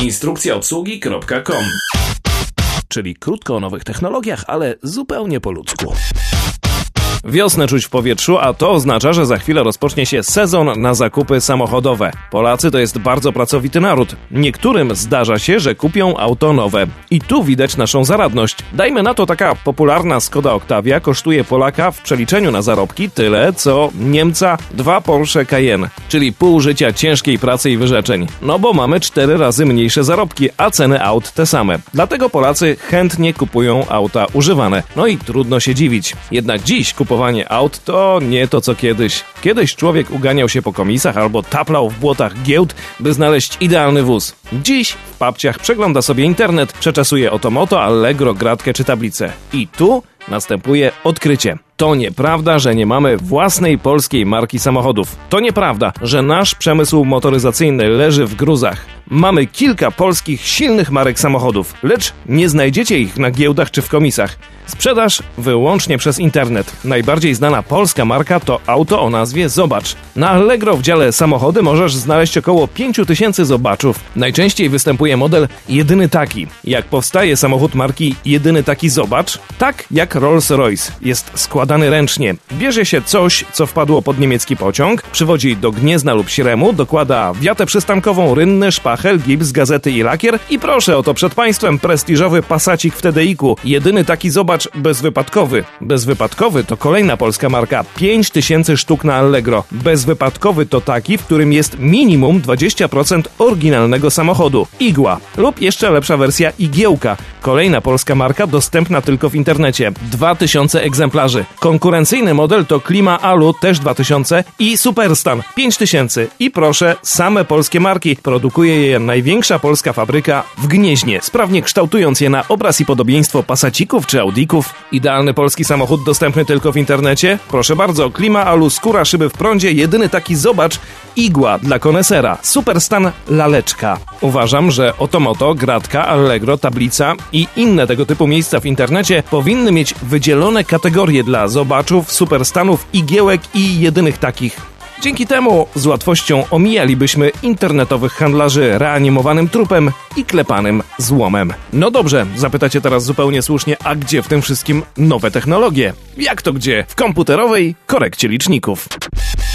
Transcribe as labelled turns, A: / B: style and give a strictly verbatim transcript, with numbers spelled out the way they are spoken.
A: instrukcja obsługi kropka com. Czyli krótko o nowych technologiach, ale zupełnie po ludzku. Wiosnę czuć w powietrzu, a to oznacza, że za chwilę rozpocznie się sezon na zakupy samochodowe. Polacy to jest bardzo pracowity naród. Niektórym zdarza się, że kupią auto nowe. I tu widać naszą zaradność. Dajmy na to, taka popularna Skoda Octavia kosztuje Polaka w przeliczeniu na zarobki tyle, co Niemca dwa Porsche Cayenne. Czyli pół życia ciężkiej pracy i wyrzeczeń. No bo mamy cztery razy mniejsze zarobki, a ceny aut te same. Dlatego Polacy chętnie kupują auta używane. No i trudno się dziwić. Jednak dziś kupowanie Kupowanie aut to nie to co kiedyś. Kiedyś człowiek uganiał się po komisach albo taplał w błotach giełd, by znaleźć idealny wóz. Dziś w papciach przegląda sobie internet, przeczesuje Otomoto, Allegro, Gratkę czy tablicę. I tu następuje odkrycie. To nieprawda, że nie mamy własnej polskiej marki samochodów. To nieprawda, że nasz przemysł motoryzacyjny leży w gruzach. Mamy kilka polskich, silnych marek samochodów, lecz nie znajdziecie ich na giełdach czy w komisach. Sprzedaż wyłącznie przez internet. Najbardziej znana polska marka to auto o nazwie Zobacz. Na Allegro w dziale samochody możesz znaleźć około pięć tysięcy zobaczów. Najczęściej występuje model jedyny taki. Jak powstaje samochód marki jedyny taki Zobacz? Tak jak Rolls-Royce. Jest składany ręcznie. Bierze się coś, co wpadło pod niemiecki pociąg, przywodzi do Gniezna lub Śremu, dokłada wiatę przystankową, rynny, szpachel, gips, gazety i lakier i proszę oto przed państwem prestiżowy Passacik w T D I-ku. Jedyny taki Zobacz bezwypadkowy. Bezwypadkowy to kolejna polska marka. pięć tysięcy sztuk na Allegro. Bezwypadkowy to taki, w którym jest minimum dwadzieścia procent oryginalnego samochodu. Igła. Lub jeszcze lepsza wersja Igiełka. Kolejna polska marka dostępna tylko w internecie. dwa tysiące egzemplarzy. Konkurencyjny model to Klima Alu, też dwa tysiące i Superstan, pięć tysięcy. I proszę, same polskie marki. Produkuje je największa polska fabryka w Gnieźnie, sprawnie kształtując je na obraz i podobieństwo Passacików czy Audików. Idealny polski samochód dostępny tylko w internecie? Proszę bardzo, Klima Alu, skóra, szyby w prądzie, jedyny taki Zobacz, Igła dla konesera, Superstan, laleczka. Uważam, że Otomoto, Gratka, Allegro, Tablica i inne tego typu miejsca w internecie powinny mieć wydzielone kategorie dla Zobaczów, Superstanów, Igiełek i jedynych takich. Dzięki temu z łatwością omijalibyśmy internetowych handlarzy reanimowanym trupem i klepanym złomem. No dobrze, zapytacie teraz zupełnie słusznie, a gdzie w tym wszystkim nowe technologie? Jak to gdzie? W komputerowej korekcie liczników.